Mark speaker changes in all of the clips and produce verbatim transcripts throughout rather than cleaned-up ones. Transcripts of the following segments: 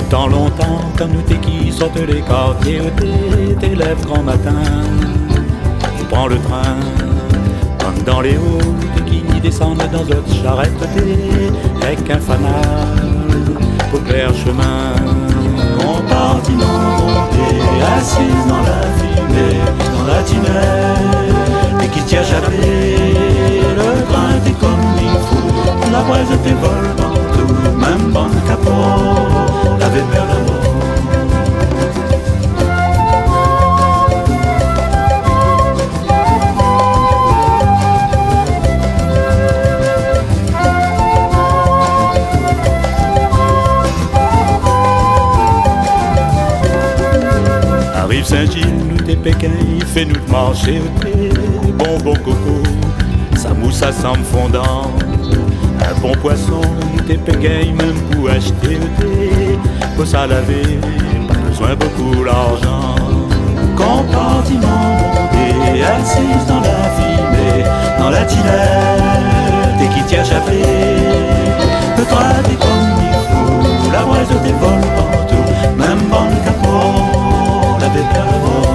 Speaker 1: temps longtemps, comme nous t'es qui sortent les quartiers où t'es lèvres grand matin. On prend le train, comme dans les routes qui descendent dans notre charrette t'es avec un fanal pour clair chemin. Compartiment monté, assise dans la fumée, dans la tinelle, et qui tient jamais. Le train t'es comme il faut, la braise t'es vole partout, même bon capot, la vapeur d'amour. Arrive Saint-Gilles, nous t'es Pékin, il fait nous te marcher au thé, bonbon coco, sa mousse à semble fondant. Un bon poisson, nous t'es Pékin, même pour acheter au thé, faut ça laver, pas besoin beaucoup l'argent. Compartiment monté, assise dans la fumée, dans la tinette, et qui tient chapelet. Le train t'es comme il faut, la braise t'es vole partout, même bon capot, la vapeur d'amour.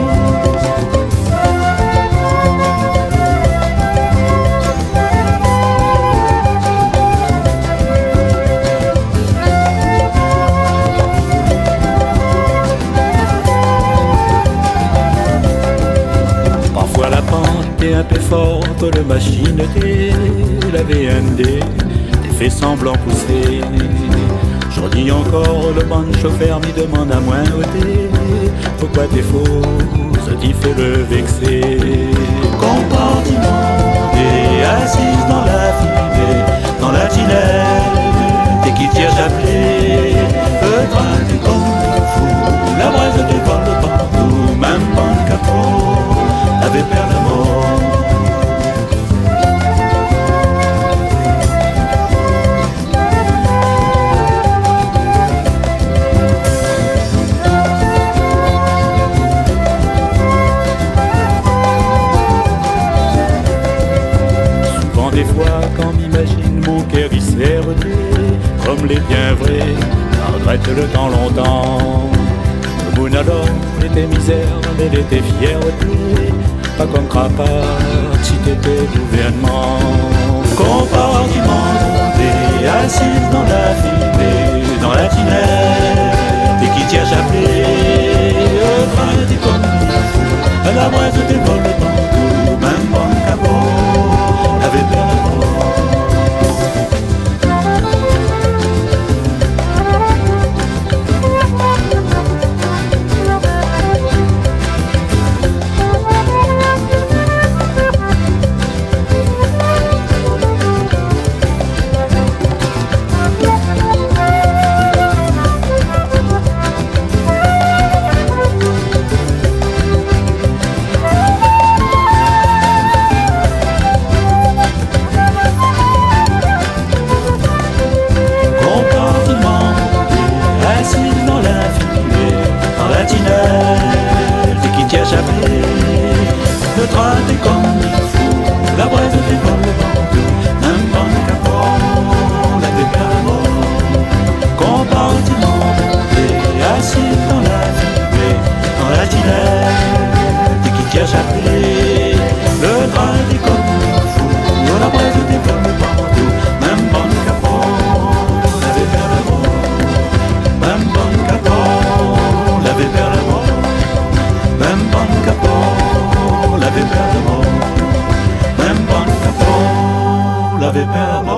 Speaker 1: Parfois la pente est un peu forte, le machine t'est la V N D, t'es fait semblant pousser. Aujourd'hui encore, le bon chauffeur m'y demande à moins ôter. Pourquoi t'es fausse, t'y fait le vexer. Compartiment monté, assise dans la fumée, dans la tinette, et qui tire chapelet. Le train t'es comme il faut, la braise dévole partout, même bon capot, la vapeur d'amour. Des fois quand m'imagine mon cœur il s'est redé, comme les biens vrais, regrette le temps longtemps. Le moon alors était misère, mais il était fierté, pas comme Crapace si t'étais gouvernement. Compartiment monté, assise dans la fumée, dans la tinette, et qui tient chapelet. Le train était comme il faut, la braise dévole partout, même bon capot, la vapeur d'amour. Et qui tient chapelet. Le train t'es comme il faut, la braise dévole partout, même bon capot, la vapeur d'amour. Compartiment monté, assis dans la fumée, dans la tinette, et qui tient chapelet. Le train t'es comme il faut, la braise dévole partout, même bon capot, la vapeur d'amour, même bon capot, la vapeur d'amour. Même bon capot, la vapeur d'amour. Même bon capot, la vapeur d'amour.